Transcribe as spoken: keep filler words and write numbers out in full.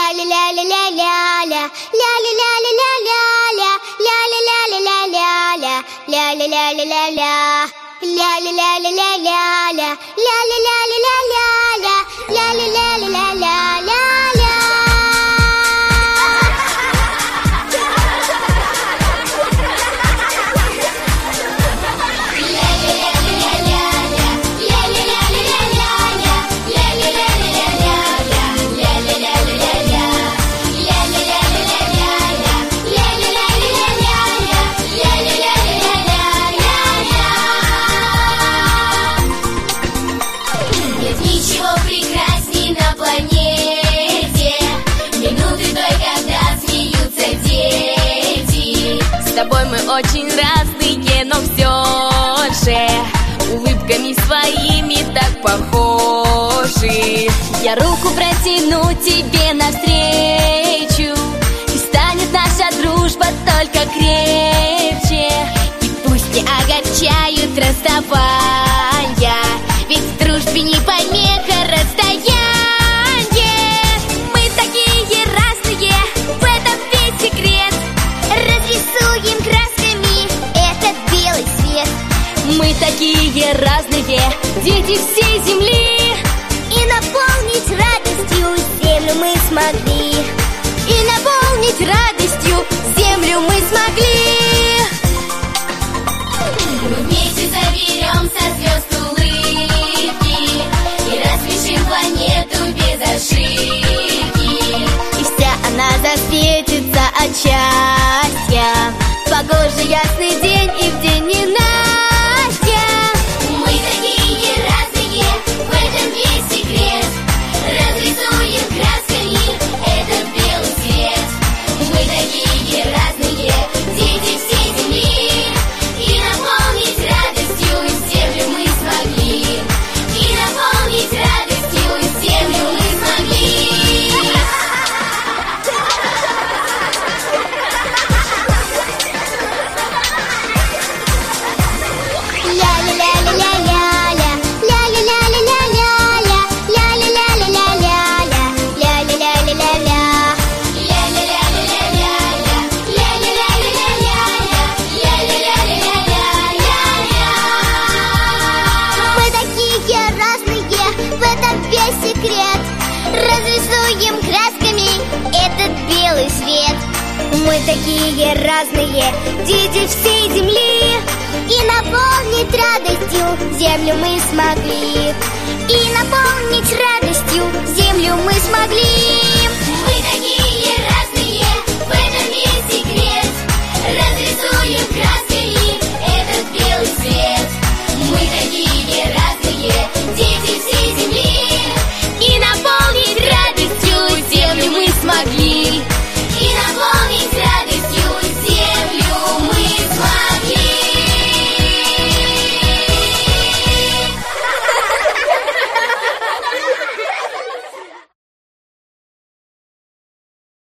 ля-ля-ля-ля-ля-ля, ля-ля-ля-ля-ля-ля-ля, ля-ля-ля-ля-ля-ля, ля-ля-ля-ля-ля-ля, ля-ля-ля-ля-ля-ля, ля-ля-ля-ля-ля-ля, ля-ля-ля-ля-ля-ля. С тобой мы очень разные, но все же улыбками своими так похожи. Я руку протяну тебе навстречу, и станет наша дружба только крепче. И пусть не огорчают расставания, ведь в дружбе не помеха расстояние. Мы такие разные, в этом весь секрет. Разрисуем красками этот белый свет. Мы такие разные, дети всей земли, и наполнить радостью землю мы смогли. И наполнить радостью землю мы смогли. Мы вместе заберем со звезд улыбки и распишем планету без ошибки. И вся она засветится от счастья в погожий ясный день и в день ненастья. Мы такие разные, в этом весь секрет. Разрисуем красками этот белый свет. Мы такие разные, дети всей земли, и наполнить радостью землю мы смогли. И наполнить радостью землю мы смогли. Разрисуем красками этот белый свет. Мы такие разные, дети всей земли, и наполнить радостью землю мы смогли. И наполнить радостью землю мы смогли.